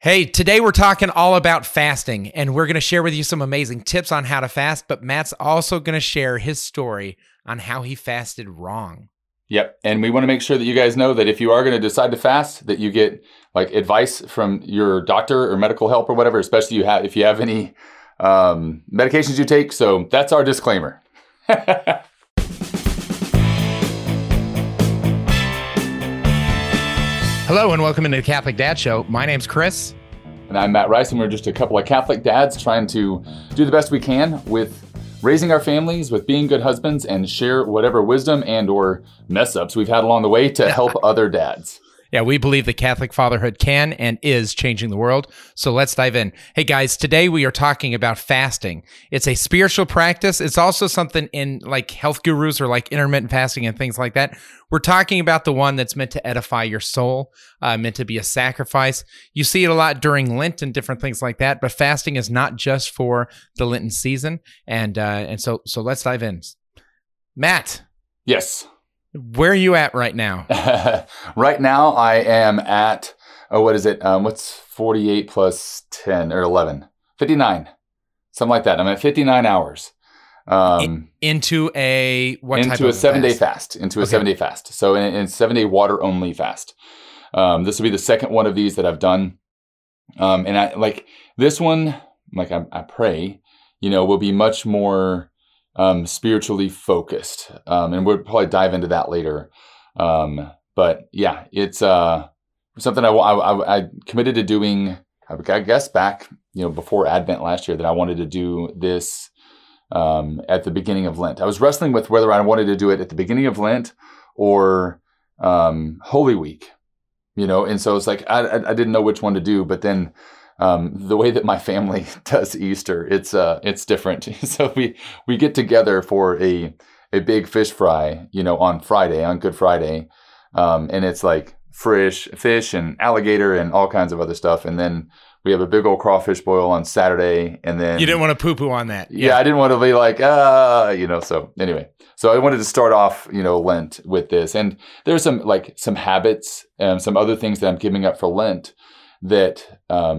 Hey, today we're talking all about fasting, and we're going to share with you some amazing tips on how to fast, but Matt's also going to share his story on how he fasted wrong. Yep. And we want to make sure that you guys know that if you are going to decide to fast, that you get like advice from your doctor or medical help or whatever, especially if you have any medications you take. So that's our disclaimer. Hello and welcome into the Catholic Dad Show. My name's Chris. And I'm Matt Rice, and we're just a couple of Catholic dads trying to do the best we can with raising our families, with being good husbands, and share whatever wisdom and or mess ups we've had along the way to help other dads. Yeah, we believe that Catholic fatherhood can and is changing the world. So let's dive in. Hey guys, today we are talking about fasting. It's a spiritual practice. It's also something in like health gurus or like intermittent fasting and things like that. We're talking about the one that's meant to edify your soul, meant to be a sacrifice. You see it a lot during Lent and different things like that, but fasting is not just for the Lenten season. And so let's dive in. Matt. Yes. Where are you at right now? Right now, I am at, what's 48 plus 10 or 11? 59. Something like that. I'm at 59 hours. Into a what type of Into a 7-day fast? fast. Into a 7-day fast. So in 7-day water only fast. This will be the second one of these that I've done. And I like this one, like I pray, will be much more spiritually focused. And we'll probably dive into that later. But yeah, it's something I committed to doing, I guess back, before Advent last year, that I wanted to do this at the beginning of Lent. I was wrestling with whether I wanted to do it at the beginning of Lent or Holy Week, and so it's like I didn't know which one to do, but then the way that my family does Easter, it's different. So we get together for a big fish fry, on Friday, on Good Friday, and it's like fish and alligator and all kinds of other stuff, and then we have a big old crawfish boil on Saturday, and then You didn't want to poo-poo on that. Yeah, I didn't want to be like, so anyway. So I wanted to start off, Lent with this. And there's some habits and some other things that I'm giving up for Lent that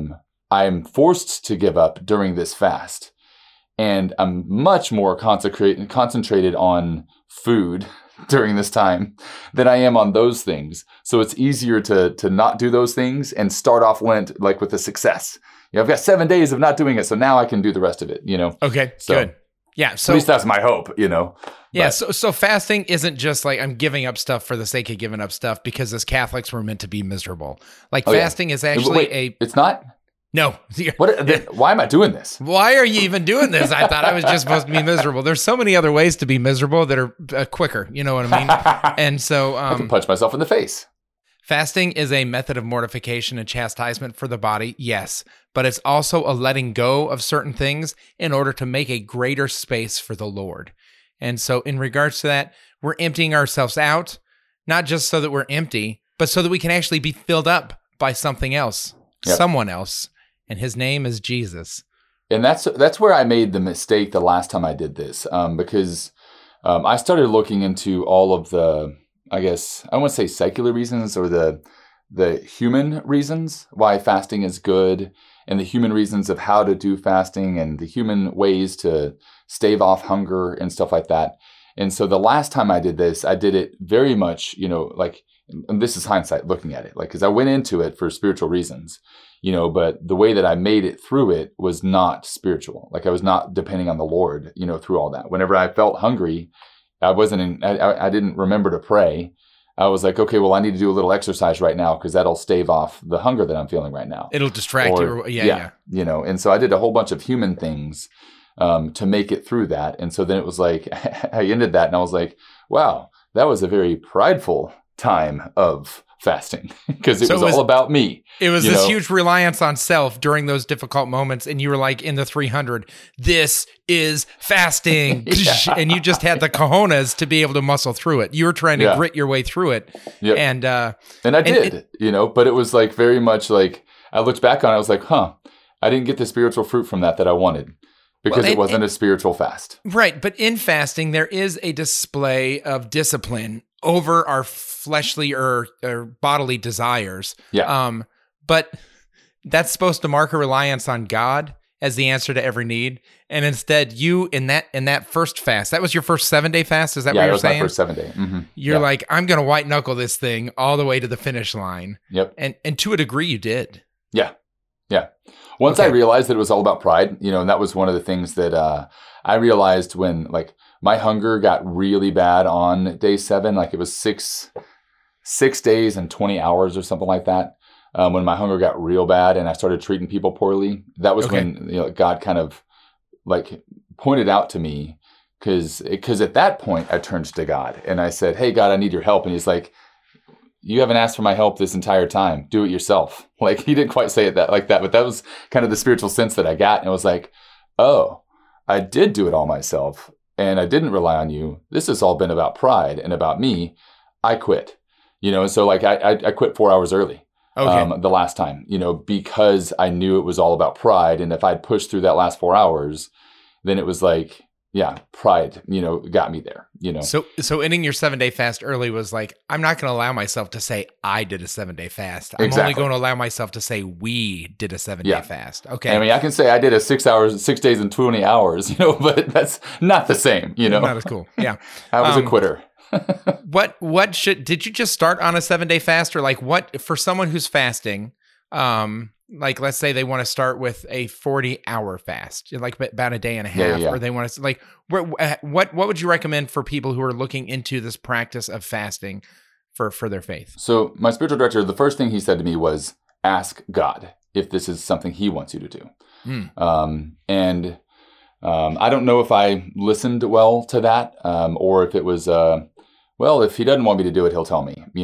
I'm forced to give up during this fast. And I'm much more concentrated on food during this time than I am on those things. So it's easier to not do those things and start off Lent like with a success. I've got 7 days of not doing it, so now I can do the rest of it, Okay, so, good. Yeah, so at least that's my hope, Yeah, so fasting isn't just like I'm giving up stuff for the sake of giving up stuff, because as Catholics we're meant to be miserable. Like fasting is actually It's not? No. Why am I doing this? Why are you even doing this? I thought I was just supposed to be miserable. There's so many other ways to be miserable that are quicker. You know what I mean? And so I can punch myself in the face. Fasting is a method of mortification and chastisement for the body, yes, but it's also a letting go of certain things in order to make a greater space for the Lord. And so in regards to that, we're emptying ourselves out, not just so that we're empty, but so that we can actually be filled up by something else, someone else. And his name is Jesus. And that's where I made the mistake the last time I did this, because I started looking into all of the, I guess, I don't want to say secular reasons or the human reasons why fasting is good, and the human reasons of how to do fasting, and the human ways to stave off hunger and stuff like that. And so the last time I did this, I did it very much, and this is hindsight looking at it, because I went into it for spiritual reasons, but the way that I made it through it was not spiritual. Like I was not depending on the Lord, through all that. Whenever I felt hungry, I didn't remember to pray. I was like, okay, well, I need to do a little exercise right now because that'll stave off the hunger that I'm feeling right now. It'll distract you. Yeah. And so I did a whole bunch of human things to make it through that. And so then it was like, I ended that and I was like, wow, that was a very prideful time of fasting because it was all about me. It was this huge reliance on self during those difficult moments. And you were like in the 300, this is fasting. And you just had the cojones to be able to muscle through it. You were trying to grit your way through it. Yep. And I did, but it was like very much like I looked back on it, I was like, I didn't get the spiritual fruit from that I wanted. Because it wasn't a spiritual fast. Right. But in fasting, there is a display of discipline over our fleshly or bodily desires. Yeah. But that's supposed to mark a reliance on God as the answer to every need. And instead, you in that first fast, that was your first 7-day fast. Is that what you're saying? Yeah, that was my first 7-day. Mm-hmm. You're like, I'm going to white knuckle this thing all the way to the finish line. Yep. And to a degree, you did. Yeah. Yeah. Once I realized that it was all about pride, and that was one of the things that I realized when like my hunger got really bad on day 7, like it was six days and 20 hours or something like that. When my hunger got real bad and I started treating people poorly, that was when God kind of like pointed out to me, because at that point I turned to God and I said, "Hey God, I need your help." And he's like, "You haven't asked for my help this entire time. Do it yourself." Like he didn't quite say it like that, but that was kind of the spiritual sense that I got. And it was like, oh, I did do it all myself and I didn't rely on you. This has all been about pride and about me. I quit, and so like I quit 4 hours early. The last time, because I knew it was all about pride. And if I'd pushed through that last 4 hours, then it was like, pride, got me there, So ending your 7-day fast early was like, I'm not going to allow myself to say I did a 7-day fast. I'm only going to allow myself to say we did a 7-day fast. Okay. I mean, I can say I did a 6 days and 20 hours, but that's not the same, Not as cool. Yeah. I was a quitter. Did you just start on a 7-day fast, or like what for someone who's fasting, like let's say they want to start with a 40-hour fast, like about a day and a half, or they want to like, what would you recommend for people who are looking into this practice of fasting for their faith? So my spiritual director, the first thing he said to me was, ask God if this is something he wants you to do. I don't know if I listened well to that, or if it was, if he doesn't want me to do it, he'll tell me,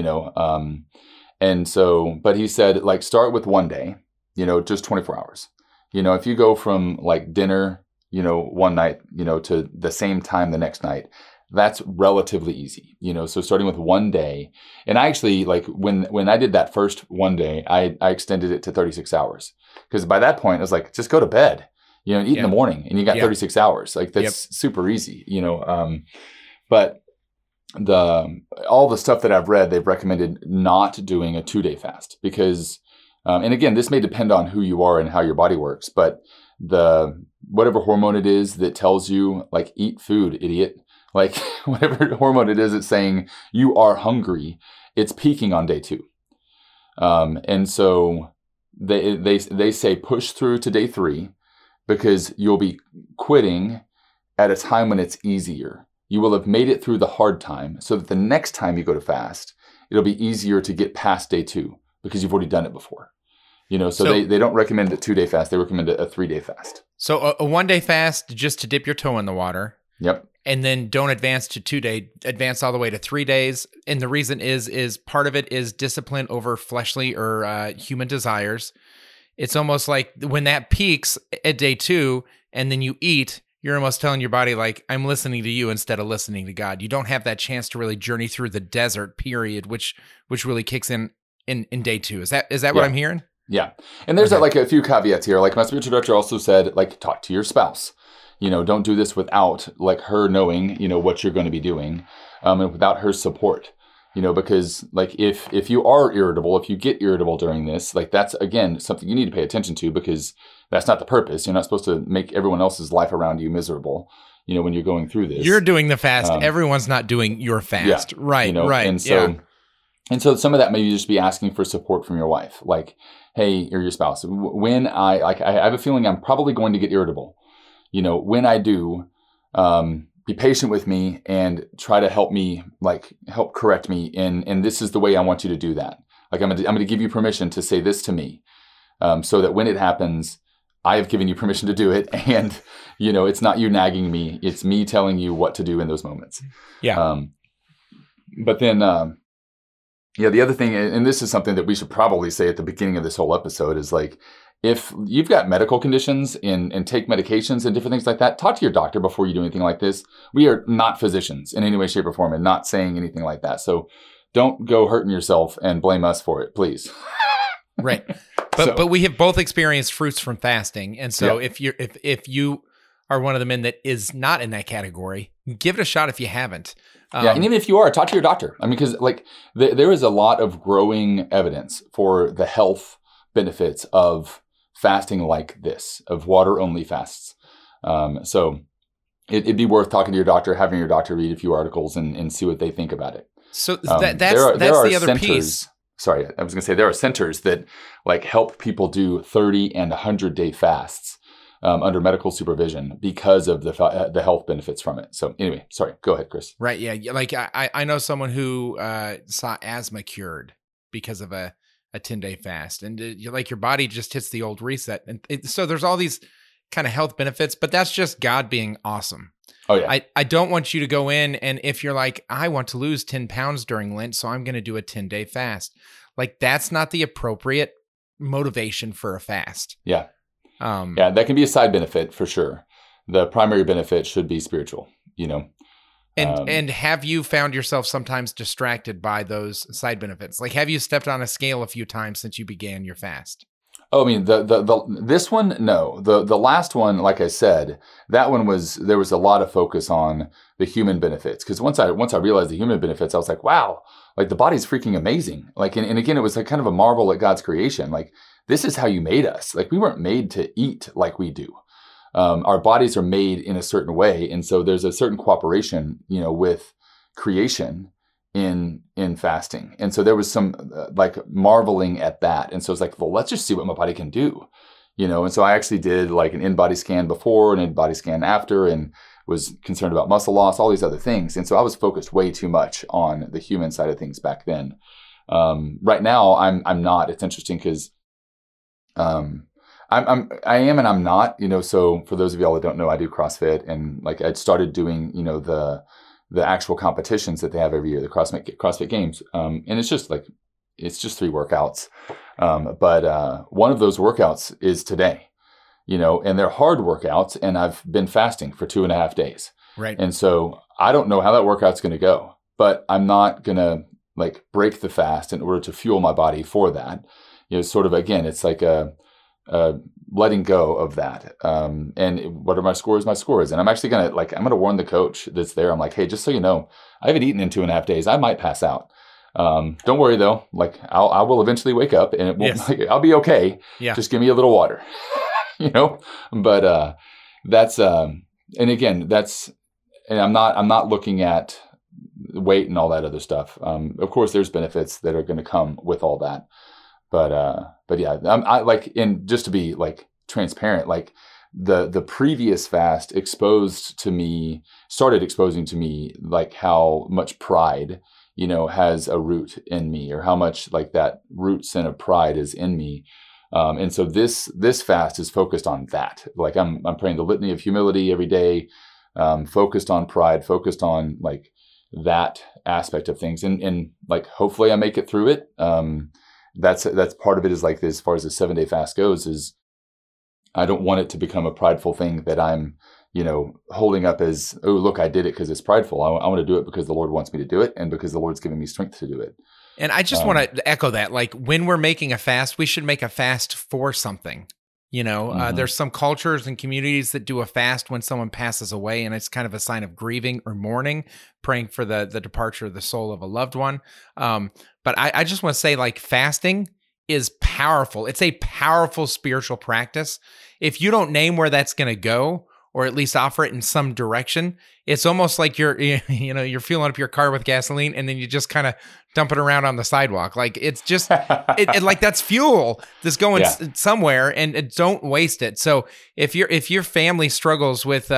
but he said, like, start with 1 day, just 24 hours. If you go from like dinner, one night, to the same time the next night, that's relatively easy, so starting with 1 day. And I actually, like, when I did that first 1 day, I extended it to 36 hours. Because by that point, I was like, just go to bed, eat in the morning, and you got 36 hours. Like, that's super easy, but all the stuff that I've read, they've recommended not doing a 2-day fast because, and again, this may depend on who you are and how your body works, but whatever hormone it is that tells you, like, eat food, idiot, like whatever hormone it is, it's saying you are hungry, it's peaking on day 2. And so they say push through to day 3 because you'll be quitting at a time when it's easier. You will have made it through the hard time so that the next time you go to fast, it'll be easier to get past day 2 because you've already done it before. So they don't recommend a 2-day fast. They recommend a 3-day fast. So a 1-day fast just to dip your toe in the water. Yep. And then don't advance to 2-day, advance all the way to 3 days. And the reason is part of it is discipline over fleshly or human desires. It's almost like when that peaks at day 2 and then you eat, you're almost telling your body, like, I'm listening to you instead of listening to God. You don't have that chance to really journey through the desert period, which really kicks in day 2. Is that what I'm hearing? Yeah. And there's like a few caveats here. Like my spiritual director also said, like, talk to your spouse. Don't do this without like her knowing, what you're going to be doing, and without her support. Because like if you are irritable, if you get irritable during this, like that's, again, something you need to pay attention to because that's not the purpose. You're not supposed to make everyone else's life around you miserable, when you're going through this. You're doing the fast. Everyone's not doing your fast. Right. And so some of that maybe just be asking for support from your wife. Like, hey, or your spouse, when I have a feeling I'm probably going to get irritable, when I do, be patient with me and try to help me, like help correct me. And this is the way I want you to do that. Like I'm going to give you permission to say this to me, so that when it happens, I have given you permission to do it. And, it's not you nagging me. It's me telling you what to do in those moments. Yeah. But then, the other thing, and this is something that we should probably say at the beginning of this whole episode, is like, if you've got medical conditions and take medications and different things like that, talk to your doctor before you do anything like this. We are not physicians in any way, shape, or form, and not saying anything like that. So don't go hurting yourself and blame us for it, please. Right. But we have both experienced fruits from fasting. And so if you are one of the men that is not in that category, give it a shot if you haven't. And even if you are, talk to your doctor. I mean, because like there is a lot of growing evidence for the health benefits of fasting like this, of water only fasts. So it'd be worth talking to your doctor, having your doctor read a few articles and see what they think about it. So that's the other piece. Sorry, I was going to say there are centers that like help people do 30 and 100-day fasts under medical supervision because of the health benefits from it. So anyway, sorry, go ahead, Chris. Right. Yeah. Like I know someone who saw asthma cured because of a 10-day fast, and your body just hits the old reset. And so there's all these kind of health benefits, but that's just God being awesome. Oh yeah. I don't want you to go in and if you're like, I want to lose 10 pounds during Lent, so I'm going to do a 10-day fast. Like that's not the appropriate motivation for a fast. Yeah. Yeah, that can be a side benefit for sure. The primary benefit should be spiritual, And have you found yourself sometimes distracted by those side benefits? Like, have you stepped on a scale a few times since you began your fast? Oh, I mean, this one, no. The last one, like I said, that one there was a lot of focus on the human benefits. Because once I realized the human benefits, I was like, wow, like the body's freaking amazing. Like, and again, it was like kind of a marvel at God's creation. Like, this is how you made us. Like, we weren't made to eat like we do. Our bodies are made in a certain way. And so there's a certain cooperation, with creation in fasting. And so there was some like marveling at that. And so it's like, well, let's just see what my body can do, And so I actually did like an in-body scan before and an in-body scan after and was concerned about muscle loss, all these other things. And so I was focused way too much on the human side of things back then. Right now I'm not. It's interesting because I am and I'm not, so for those of y'all that don't know, I do CrossFit and like I'd started doing, the actual competitions that they have every year, the CrossFit Games. And it's just 3 workouts. But one of those workouts is today, and they're hard workouts and I've been fasting for 2.5 days. Right. And so I don't know how that workout's going to go, but I'm not going to like break the fast in order to fuel my body for that. Sort of, again, it's like letting go of that. And what are my scores? My scores. And I'm actually I'm going to warn the coach that's there. I'm like, hey, just so you know, I haven't eaten in 2.5 days. I might pass out. Don't worry though. Like I will eventually wake up and it will, Yes. I'll be okay. Yeah. Just give me a little water, but, that's, and again, and I'm not looking at weight and all that other stuff. Of course there's benefits that are going to come with all that. But yeah, just to be like transparent, like the previous fast started exposing to me like how much pride, has a root in me, or how much like that root sin of pride is in me. And so this fast is focused on that. Like I'm praying the litany of humility every day, focused on pride, focused on like that aspect of things. And like, hopefully I make it through it. That's part of it is like this, as far as the 7-day fast goes, is I don't want it to become a prideful thing that I'm, holding up as, oh, look, I did it because it's prideful. I want to do it because the Lord wants me to do it and because the Lord's giving me strength to do it. And I just want to echo that. Like when we're making a fast, we should make a fast for something. There's some cultures and communities that do a fast when someone passes away, and it's kind of a sign of grieving or mourning, praying for the departure of the soul of a loved one. But I just want to say, like, fasting is powerful. It's a powerful spiritual practice. If you don't name where that's going to go, or at least offer it in some direction, it's almost like you're fueling up your car with gasoline and then you just kind of dump it around on the sidewalk. Like it's just, like that's fuel that's going somewhere, and don't waste it. So if your family struggles with,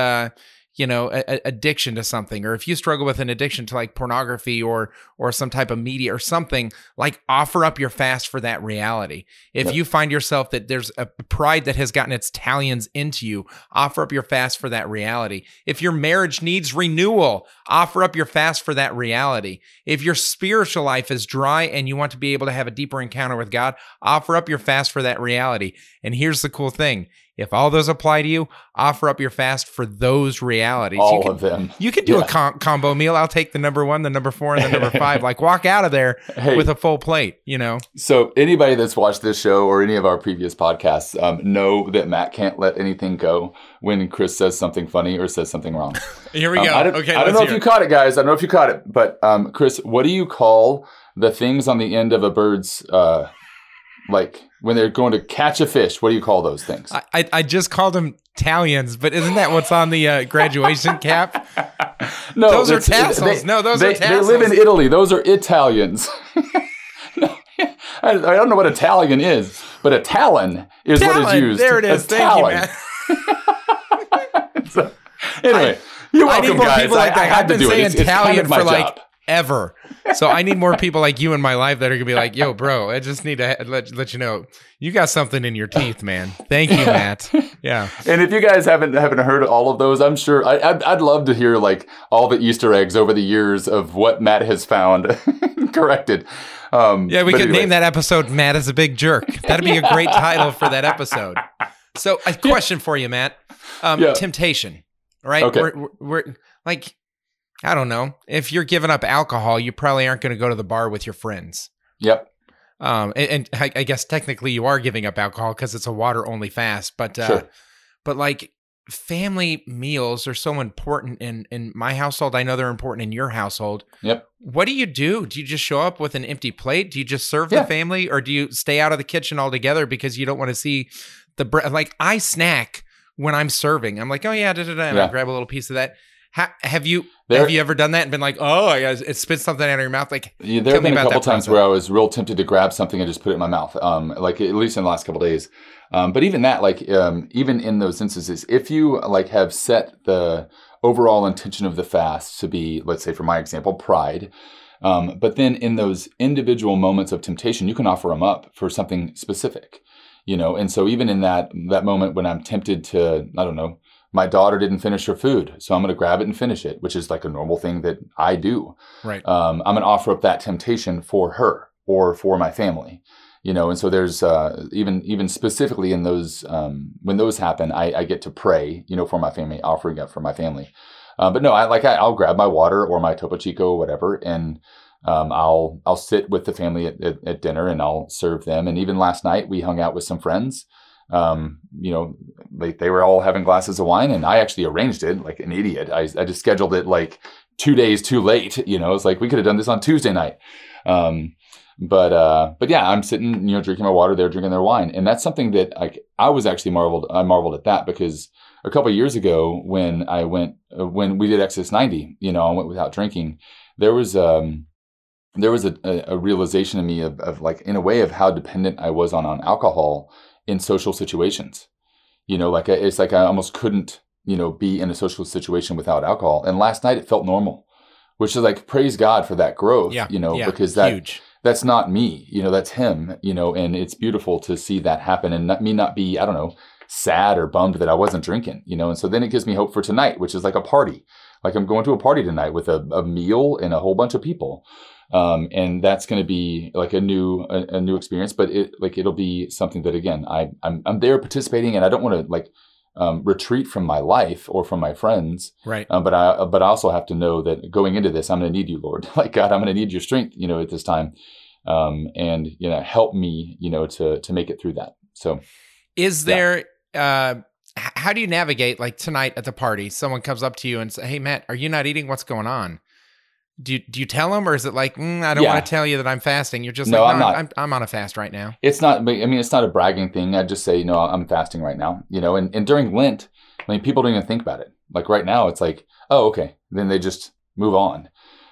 addiction to something, or if you struggle with an addiction to like pornography or some type of media or something, like offer up your fast for that reality. If you find yourself that there's a pride that has gotten its talons into you, offer up your fast for that reality. If your marriage needs renewal, offer up your fast for that reality. If your spiritual life is dry and you want to be able to have a deeper encounter with God, offer up your fast for that reality. And here's the cool thing. If all those apply to you, offer up your fast for those realities. All of them. You can do a combo meal. I'll take the number 1, the number 4, and the number 5. Like walk out of there with a full plate, So anybody that's watched this show or any of our previous podcasts know that Matt can't let anything go when Chris says something funny or says something wrong. Here we go. I don't know if you caught it, guys. I don't know if you caught it. But Chris, what do you call the things on the end of a bird's when they're going to catch a fish, what do you call those things? I just called them Italians, but isn't that what's on the graduation cap? No, those are tassels. Those are tassels. They live in Italy. Those are Italians. No, I don't know what Italian is, but a talon is what is used. There it is. Thank you, man. So, anyway, you're welcome, I need more guys. people like that. I I've been saying it's Italian kind of for job. Ever. So I need more people like you in my life that are gonna be like, yo, bro, I just need to let you know you got something in your teeth, man. Thank you, Matt. Yeah. And if you guys haven't heard all of those, I'm sure I'd love to hear like all the Easter eggs over the years of what Matt has found corrected. Yeah, we could name that episode "Matt is a Big Jerk." That'd be a great title for that episode. So, a question for you, Matt. Temptation, right? Okay. We're like, I don't know. If you're giving up alcohol, you probably aren't going to go to the bar with your friends. Yep. And I guess technically you are giving up alcohol because it's a water only fast. But sure. But like family meals are so important in my household. I know they're important in your household. Yep. What do? Do you just show up with an empty plate? Do you just serve the family, or do you stay out of the kitchen altogether because you don't want to see the bread? Like I snack when I'm serving. I'm like, oh yeah, and I grab a little piece of that. Have you ever done that and been like, oh, yeah, it spits something out of your mouth? Like, there have been a couple times where I was real tempted to grab something and just put it in my mouth. Like at least in the last couple of days. But even that, like, even in those instances, if you like have set the overall intention of the fast to be, let's say for my example, pride. But then in those individual moments of temptation, you can offer them up for something specific, And so even in that moment when I'm tempted to, I don't know, my daughter didn't finish her food, so I'm going to grab it and finish it, which is like a normal thing that I do. Right. I'm going to offer up that temptation for her or for my family, And so there's even specifically in those when those happen, I get to pray, for my family, offering up for my family. But no, I'll grab my water or my Topo Chico or whatever, and I'll sit with the family at dinner and I'll serve them. And even last night we hung out with some friends. They were all having glasses of wine, and I actually arranged it like an idiot. I just scheduled it like 2 days too late. It's like we could have done this on Tuesday night. But yeah, I'm sitting, drinking my water. They're drinking their wine, and that's something that I was actually marveled at that, because a couple of years ago when we did Exodus 90, I went without drinking. There was a realization in me of like, in a way, of how dependent I was on alcohol in social situations. It's like I almost couldn't, be in a social situation without alcohol. And last night it felt normal, which is like, praise God for that growth, because that's not me, that's him, and it's beautiful to see that happen and not be, I don't know, sad or bummed that I wasn't drinking, and so then it gives me hope for tonight, which is like a party. Like I'm going to a party tonight with a meal and a whole bunch of people. And that's going to be like a new experience, but it'll be something that, again, I'm there participating, and I don't want to retreat from my life or from my friends. Right. But I also have to know that going into this, I'm going to need you, Lord. Like, God, I'm going to need your strength, at this time. And, help me, to make it through that. So is there, how do you navigate, like tonight at the party, someone comes up to you and says, hey, Matt, are you not eating? What's going on? Do you tell them, or is it like, I don't want to tell you that I'm fasting? You're just no, I'm on a fast right now. It's not, it's not a bragging thing. I just say, I'm fasting right now, and during Lent, people don't even think about it. Like right now, it's like, oh, okay. Then they just move on,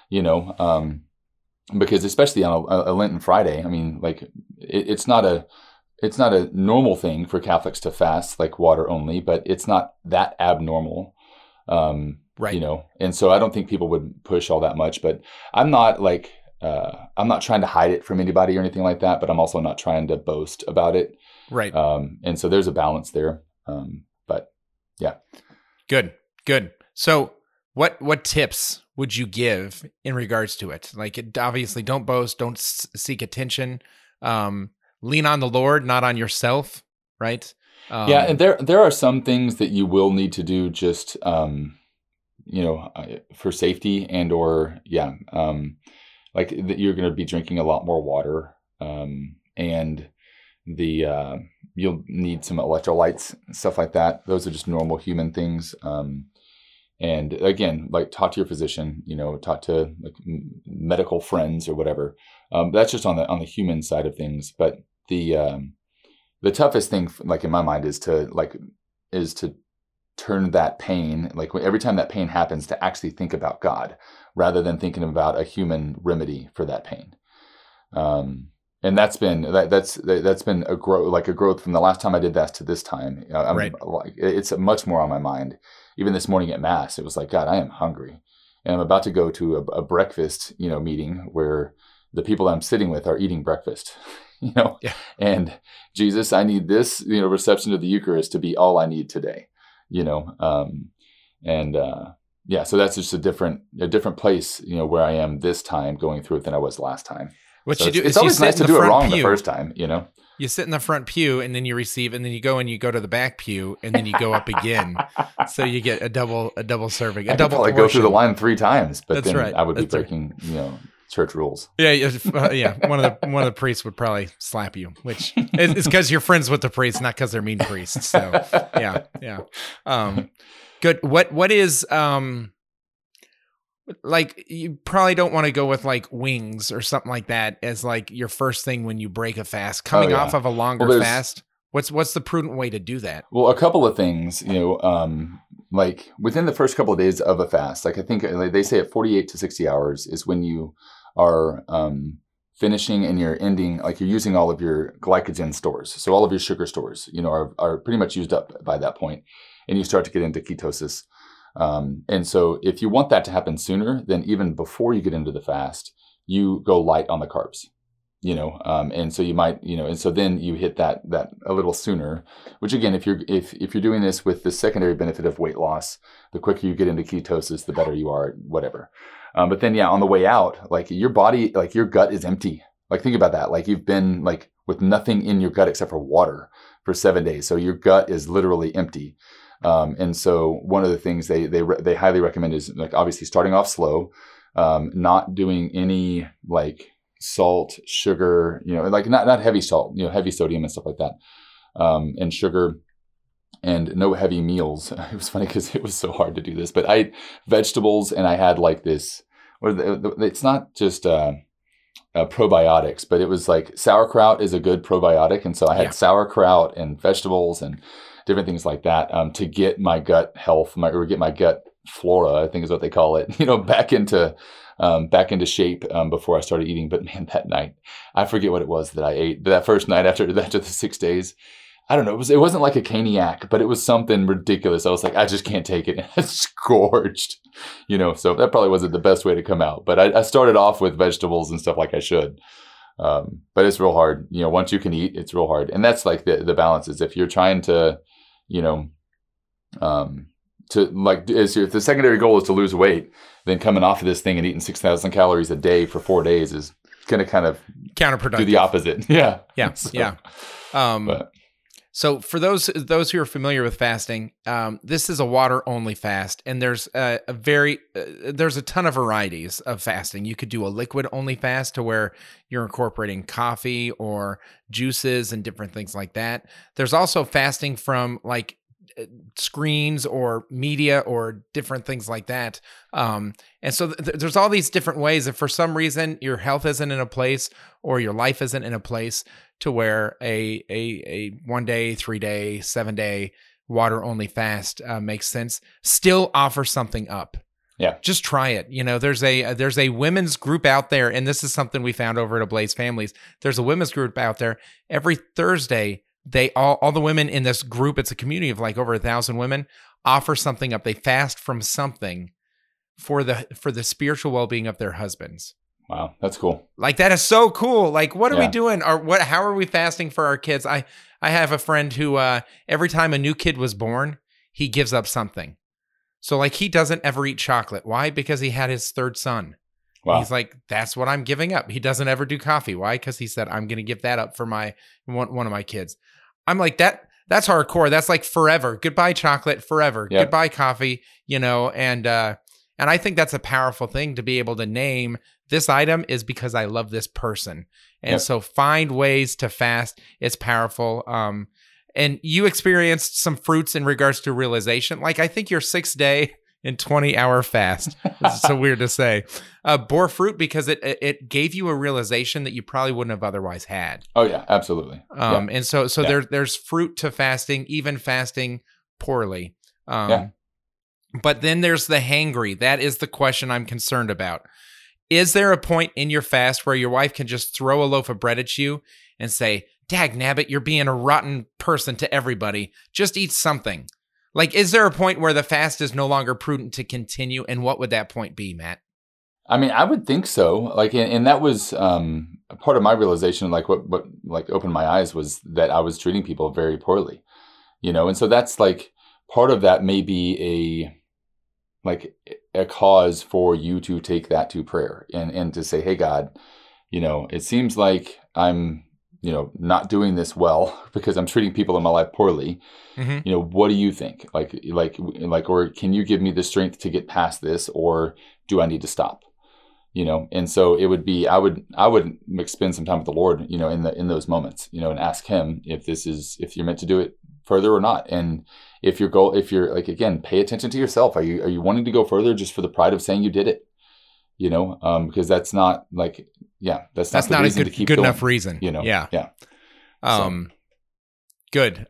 because especially on a Lenten Friday, it's not a normal thing for Catholics to fast, like water only, but it's not that abnormal. Right. And so I don't think people would push all that much, but I'm not I'm not trying to hide it from anybody or anything like that, but I'm also not trying to boast about it. Right. And so there's a balance there. But yeah. Good. So what tips would you give in regards to it? Like, obviously don't boast, don't seek attention, lean on the Lord, not on yourself. Right. Yeah. And there are some things that you will need to do just, for safety and or like that you're going to be drinking a lot more water, and you'll need some electrolytes and stuff like that. Those are just normal human things. And again, like talk to your physician, talk to like medical friends or whatever. That's just on the human side of things. But the toughest thing, like in my mind, is to turn that pain, like every time that pain happens, to actually think about God rather than thinking about a human remedy for that pain. And that's been a growth from the last time I did that to this time. Right. Like, it's much more on my mind. Even this morning at Mass, it was like, God, I am hungry, and I'm about to go to a breakfast, meeting where the people I'm sitting with are eating breakfast. Yeah. And Jesus, I need this, reception of the Eucharist to be all I need today. So that's just a different place, where I am this time going through it than I was last time. What so you do it's always nice to do it wrong the first time, You sit in the front pew and then you receive, and then you go to the back pew and then you go up again. So you get a double serving, a double portion. Go through the line 3 times, but That's then right. I would be breaking, church rules. Yeah. One of the priests would probably slap you, which is because you're friends with the priests, not because they're mean priests. So yeah. Good. What is like, you probably don't want to go with like wings or something like that as like your first thing when you break a fast coming off of a longer fast. What's the prudent way to do that? Well, a couple of things, like within the first couple of days of a fast, like I think they say at 48 to 60 hours is when you are finishing and you're ending, like you're using all of your glycogen stores. So all of your sugar stores, are pretty much used up by that point, and you start to get into ketosis. And so if you want that to happen sooner, then even before you get into the fast, you go light on the carbs, and so you might, and so then you hit that a little sooner, which again, if you're doing this with the secondary benefit of weight loss, the quicker you get into ketosis, the better you are, whatever. But then, on the way out, like your body, like your gut is empty. Like think about that. Like you've been like with nothing in your gut except for water for 7 days. So your gut is literally empty. And so one of the things they highly recommend is like obviously starting off slow, not doing any like salt, sugar, like not heavy salt, heavy sodium and stuff like that, and sugar, and no heavy meals. It was funny because it was so hard to do this, but I ate vegetables and I had like this, it's not just probiotics, but it was like sauerkraut is a good probiotic. And so I had sauerkraut and vegetables and different things like that, to get my gut health, or get my gut flora, I think is what they call it, back into shape, before I started eating. But man, that night, I forget what it was that I ate that first night after the 6 days. I don't know. It wasn't like a caniac, but it was something ridiculous. I was like, I just can't take it. It's gorged, so that probably wasn't the best way to come out, but I started off with vegetables and stuff like I should. But it's real hard, once you can eat, it's real hard. And that's like the balance is if you're trying to, if the secondary goal is to lose weight, then coming off of this thing and eating 6,000 calories a day for 4 days is going to kind of counterproductive. Do the opposite. Yeah. Yeah. So for those who are familiar with fasting, this is a water only fast, and there's there's a ton of varieties of fasting. You could do a liquid only fast to where you're incorporating coffee or juices and different things like that. There's also fasting from like screens or media or different things like that. And so there's all these different ways. If for some reason your health isn't in a place or your life isn't in a place to where a 1 day, 3 day, 7 day water only fast makes sense, still offer something up. Yeah. Just try it. There's a women's group out there, and this is something we found over at Ablaze Families. There's a women's group out there every Thursday. They all the women in this group, it's a community of like over 1,000 women, offer something up. They fast from something for the spiritual well-being of their husbands. Wow, that's cool. Like that is so cool. Like, what are we doing? Or how are we fasting for our kids? I have a friend who every time a new kid was born, he gives up something. So like he doesn't ever eat chocolate. Why? Because he had his third son. Wow. He's like, that's what I'm giving up. He doesn't ever do coffee. Why? Because he said, I'm going to give that up for my one of my kids. I'm like, that's hardcore. That's like forever. Goodbye chocolate, forever. Yep. Goodbye coffee, and I think that's a powerful thing to be able to name this item is because I love this person. And so find ways to fast. It's powerful. And you experienced some fruits in regards to realization. Like I think your 6th day, in 20-hour fast. It's so weird to say. Bore fruit because it gave you a realization that you probably wouldn't have otherwise had. Oh yeah, absolutely. And so there's fruit to fasting, even fasting poorly. But then there's the hangry. That is the question I'm concerned about. Is there a point in your fast where your wife can just throw a loaf of bread at you and say, "Dag nabbit, you're being a rotten person to everybody. Just eat something." Like, is there a point where the fast is no longer prudent to continue? And what would that point be, Matt? I mean, I would think so. Like, and that was part of my realization. Like, what like opened my eyes was that I was treating people very poorly, and so that's like part of that may be a cause for you to take that to prayer and to say, "Hey, God, it seems like I'm, not doing this well because I'm treating people in my life poorly. Mm-hmm. What do you think? Or can you give me the strength to get past this, or do I need to stop?" And so it would be, I would spend some time with the Lord, in those moments, and ask Him if you're meant to do it further or not. And if you're like, again, pay attention to yourself. Are you wanting to go further just for the pride of saying you did it? Because that's not like, that's not a good enough reason. Yeah. Good.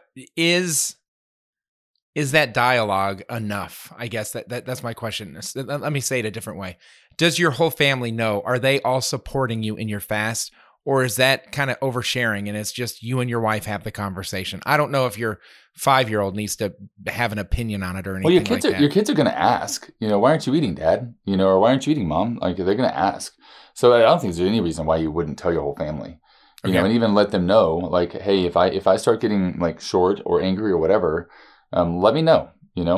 Is that dialogue enough? I guess that's my question. Let me say it a different way. Does your whole family know? Are they all supporting you in your fast? Or is that kind of oversharing and it's just you and your wife have the conversation? I don't know if your 5-year-old needs to have an opinion on it or anything. Well, your kids are going to ask, why aren't you eating, Dad? Or why aren't you eating, Mom? Like, they're going to ask. So I don't think there's any reason why you wouldn't tell your whole family, and even let them know, like, hey, if I start getting like short or angry or whatever, let me know,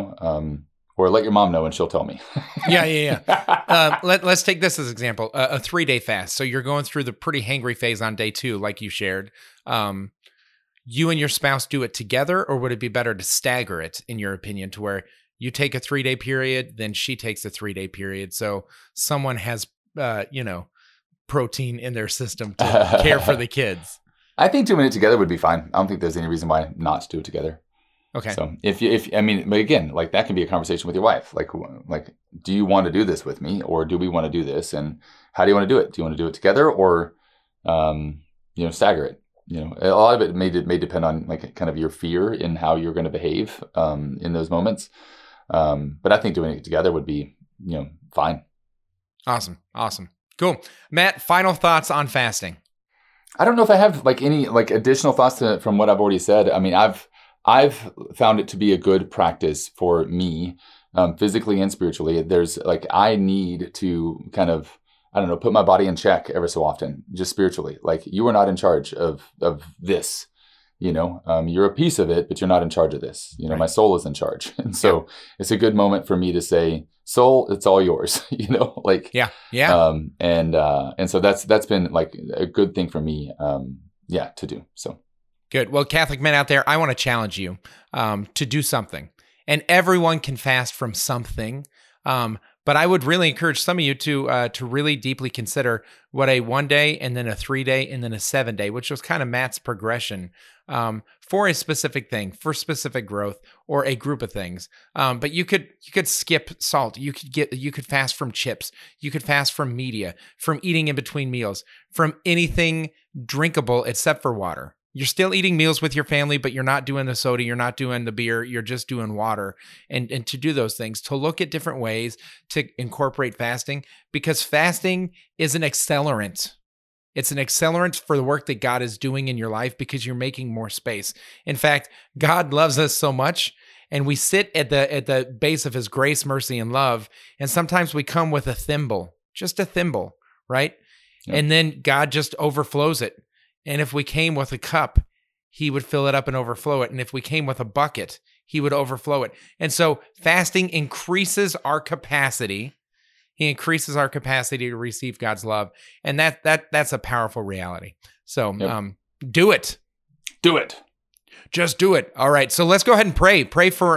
or let your mom know and she'll tell me. Yeah. Let's take this as an example, a 3-day fast. So you're going through the pretty hangry phase on day 2, like you shared. You and your spouse do it together, or would it be better to stagger it, in your opinion, to where you take a 3-day period, then she takes a 3-day period. So someone has, protein in their system to care for the kids. I think doing it together would be fine. I don't think there's any reason why not to do it together. Okay. So but again, like, that can be a conversation with your wife. Like, do you want to do this with me, or do we want to do this? And how do you want to do it? Do you want to do it together, or, stagger it? A lot of it may depend on like kind of your fear in how you're going to behave in those moments. But I think doing it together would be, fine. Awesome. Cool. Matt, final thoughts on fasting. I don't know if I have like any like additional thoughts from what I've already said. I mean, I've found it to be a good practice for me, physically and spiritually. There's like, I need to kind of, I don't know, put my body in check every so often, just spiritually. Like, you are not in charge of this, you're a piece of it, but you're not in charge of this. Right. My soul is in charge. And so it's a good moment for me to say, soul, it's all yours, like, and so that's been like a good thing for me, to do. So. Good. Well, Catholic men out there, I want to challenge you to do something. And everyone can fast from something. But I would really encourage some of you to really deeply consider what a 1-day and then a 3-day and then a 7-day, which was kind of Matt's progression for a specific thing, for specific growth or a group of things. But you could skip salt. You could fast from chips. You could fast from media, from eating in between meals, from anything drinkable except for water. You're still eating meals with your family, but you're not doing the soda, you're not doing the beer, you're just doing water. And to do those things, to look at different ways to incorporate fasting, because fasting is an accelerant. It's an accelerant for the work that God is doing in your life because you're making more space. In fact, God loves us so much, and we sit at the base of His grace, mercy, and love, and sometimes we come with a thimble, just a thimble, right? Yep. And then God just overflows it. And if we came with a cup, He would fill it up and overflow it. And if we came with a bucket, He would overflow it. And so fasting increases our capacity. He increases our capacity to receive God's love. And that's a powerful reality. So do it. Do it. Just do it. All right. So let's go ahead and pray. Pray for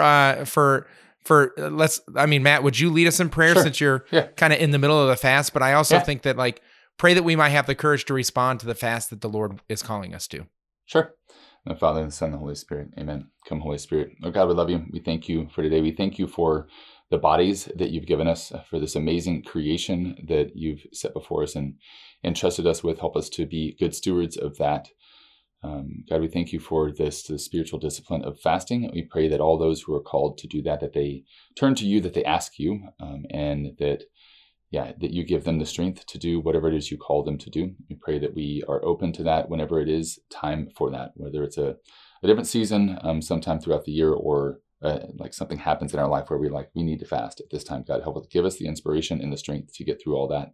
Matt, would you lead us in prayer? Sure. Since you're kind of in the middle of the fast? But I also think that pray that we might have the courage to respond to the fast that the Lord is calling us to. Sure. The Father, and the Son, and the Holy Spirit. Amen. Come, Holy Spirit. Oh God, we love you. We thank you for today. We thank you for the bodies that you've given us, for this amazing creation that you've set before us and entrusted us with. Help us to be good stewards of that. God, we thank you for the spiritual discipline of fasting. We pray that all those who are called to do that they turn to you, that they ask you, and that you give them the strength to do whatever it is you call them to do. We pray that we are open to that whenever it is time for that, whether it's a different season, sometime throughout the year, or like something happens in our life where we need to fast at this time. God, help us, give us the inspiration and the strength to get through all that.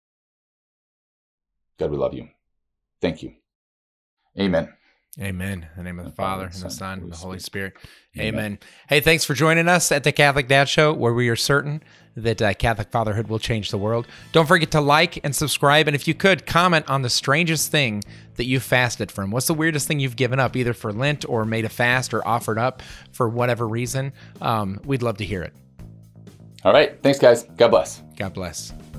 God, we love you. Thank you. Amen. Amen. In the name of the Father, and the Son, and the Holy Spirit. Amen. Hey, thanks for joining us at the Catholic Dad Show, where we are certain that Catholic fatherhood will change the world. Don't forget to like and subscribe, and if you could, comment on the strangest thing that you fasted from. What's the weirdest thing you've given up, either for Lent or made a fast or offered up for whatever reason? We'd love to hear it. All right. Thanks, guys. God bless. God bless.